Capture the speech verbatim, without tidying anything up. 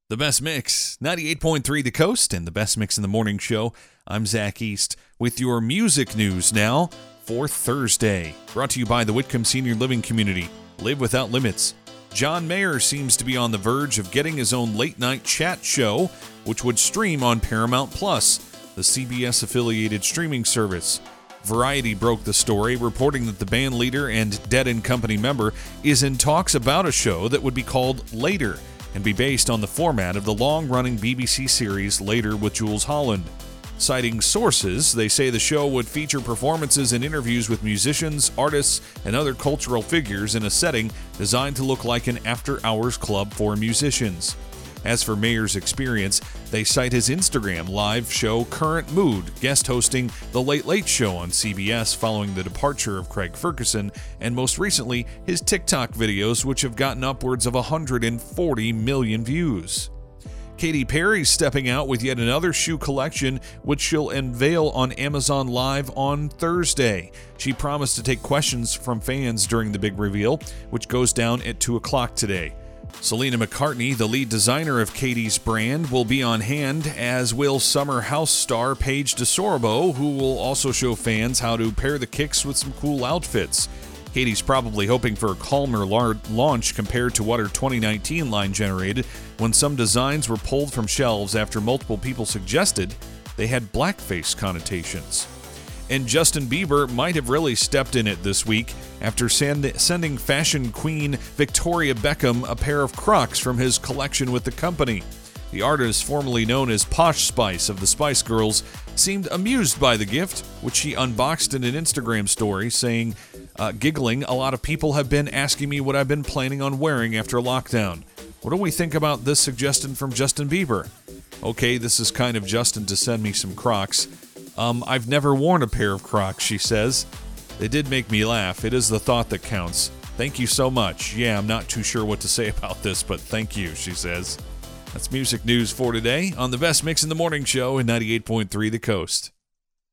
The Best Mix, ninety-eight point three The Coast, and The Best Mix in the Morning Show. I'm Zach East with your music news now for Thursday. Brought to you by the Whitcomb Senior Living Community. Live without limits. John Mayer seems to be on the verge of getting his own late-night chat show, which would stream on Paramount Plus, the C B S-affiliated streaming service. Variety broke the story, reporting that the band leader and Dead and Company member is in talks about a show that would be called Later, and be based on the format of the long-running B B C series Later with Jools Holland. Citing sources, they say the show would feature performances and interviews with musicians, artists, and other cultural figures in a setting designed to look like an after-hours club for musicians. As for Mayer's experience, they cite his Instagram live show Current Mood, guest hosting The Late Late Show on C B S following the departure of Craig Ferguson, and most recently, his TikTok videos, which have gotten upwards of one hundred forty million views. Katy Perry's stepping out with yet another shoe collection, which she'll unveil on Amazon Live on Thursday. She promised to take questions from fans during the big reveal, which goes down at two o'clock today. Selena McCartney, the lead designer of Katy's brand, will be on hand, as will Summer House star Paige DeSorbo, who will also show fans how to pair the kicks with some cool outfits. Katy's probably hoping for a calmer lar- launch compared to what her twenty nineteen line generated, when some designs were pulled from shelves after multiple people suggested they had blackface connotations. And Justin Bieber might have really stepped in it this week after send- sending fashion queen Victoria Beckham a pair of Crocs from his collection with the company. The artist, formerly known as Posh Spice of the Spice Girls, seemed amused by the gift, which she unboxed in an Instagram story, saying, uh, giggling, "A lot of people have been asking me what I've been planning on wearing after lockdown. What do we think about this suggestion from Justin Bieber? Okay, this is kind of Justin to send me some Crocs. Um, I've never worn a pair of Crocs," she says. "It did make me laugh. It is the thought that counts. Thank you so much. Yeah, I'm not too sure what to say about this, but thank you," she says. That's music news for today on the Best Mix in the Morning Show in ninety-eight point three The Coast.